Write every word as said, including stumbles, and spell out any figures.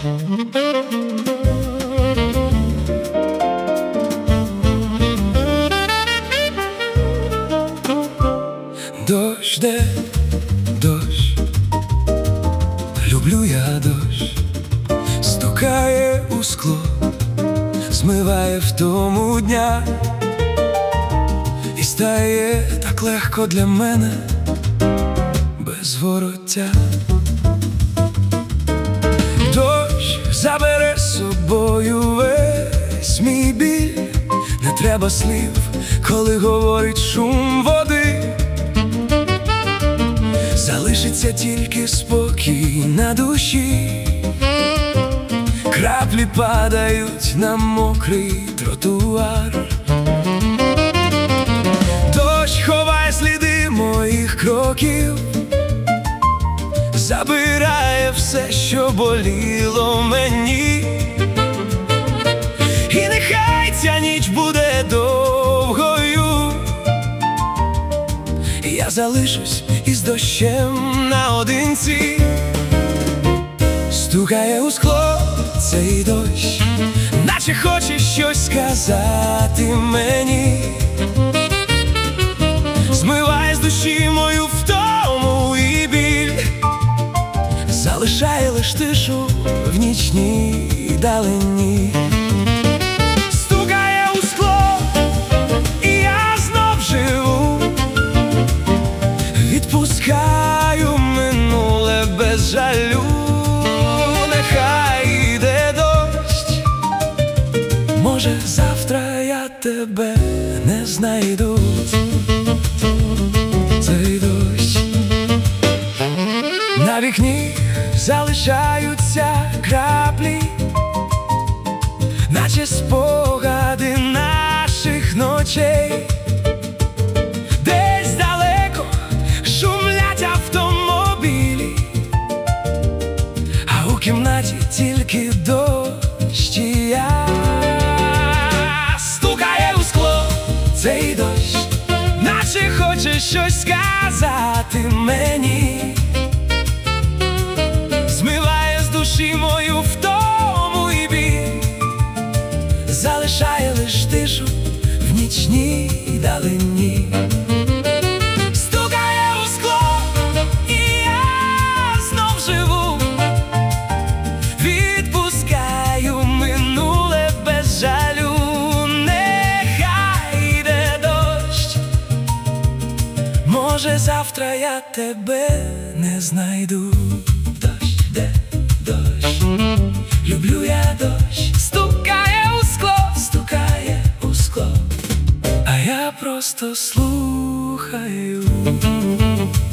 Дощ, де дощ, люблю я дощ, стукає у скло, змиває втому дня, і стає так легко для мене без вороття. Дощ забере з собою весь мій біль, не треба слів, коли говорить шум води. Залишиться тільки спокій на душі, краплі падають на мокрий тротуар. Дощ ховає сліди моїх кроків, забирає все, що боліло мені. І нехай ця ніч буде довгою, я залишусь із дощем наодинці. Стукає у скло цей дощ, наче хоче щось сказати мені. Змиває з душі мою втому і біль, залишає лиш тишу в нічній далині. Стукає у скло, і я знов живу, відпускаю минуле без жалю. Нехай йде дощ, може завтра я тебе не знайду. Цей дощ, на вікні залишаються краплі, наче спогади наших ночей. Десь далеко шумлять автомобілі, а у кімнаті тільки дощ і я. Стукає у скло цей дощ, наче хоче щось сказати мені. Змиває з душі мою втому і біль, залишає лиш тишу в нічній далині. Стукає у скло, і я знов живу, відпускаю минуле без жалю. Нехай йде дощ, може завтра я тебе не знайду. Дощ, де дощ, люблю я дощ. Стукає у скло, стукає у скло, а я просто слухаю.